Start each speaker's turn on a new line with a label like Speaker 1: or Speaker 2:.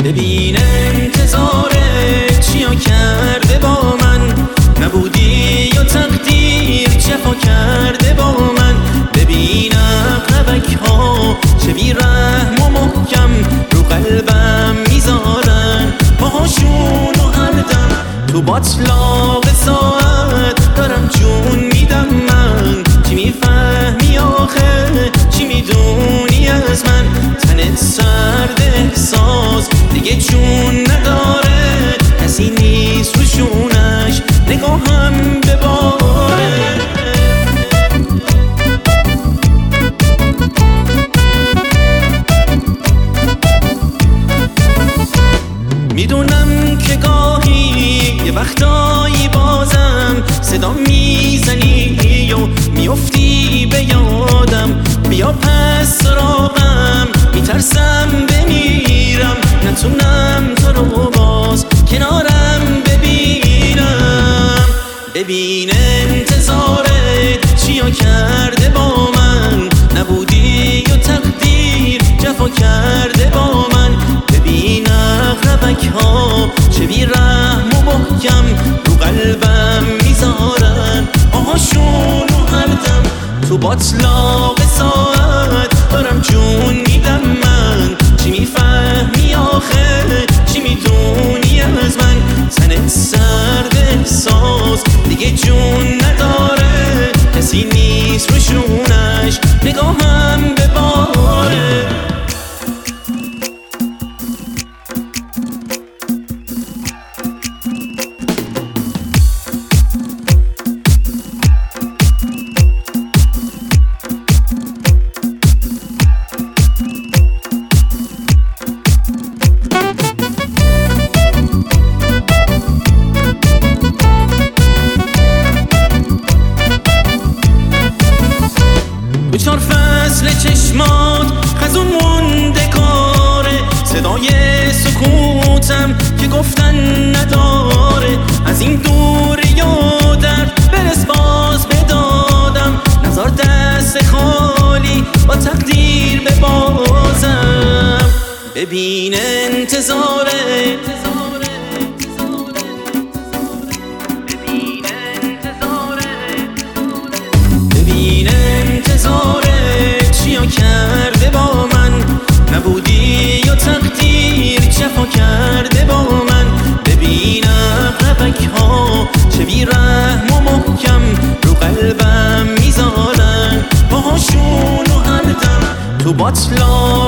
Speaker 1: ببین انتظارت چیا کرده با من، نبودی یا تقدیر جفا کرده با من. ببین اقربک ها چه بی رحم و محکم رو قلبم میذارن، پاهاشون و هر دم تو باطلاق ساعت دارم جون میدم من. چی میفهمی آخه، چی میدونی از من؟ تنت سرد احساس دیگه جون نداره، کسی نیست روشونش نگاهم بباره. میدونم که گاهی یه وقتایی بازم صدا میزنی و میافتی به یادم. بیا پس سراغم، میترسم بمیرم، نتونم تو رو باز کنارم ببینم. ببین انتظارت چیا کرده با من، نبودی یا تقدیر جفا کرده با من. ببین اقربک ها چه بی رحم و محکم رو قلبم میذارن، آهاشون و هر دم تو باطلاق ساعت دارم جون میدم من. چی میفهمی آخه، چی میدونی از من؟ تنت سرد احساس دیگه جون نداره، کسی نیست روشونش نگاهم بباره. چار فصل چشمات خزون مونده کاره، صدای سکوتم که گفتن نداره. از این دور یادت برس باز بدادم، نزار دست خالی با تقدیر ببازم. ببین انتظاره چیا کرده با من، نبودی یا تقدیر جفا کرده با من. ببین اقربک ها چه بی رحم و محکم رو قلبم میذارن، پاهاشون و هر دم تو باطلاق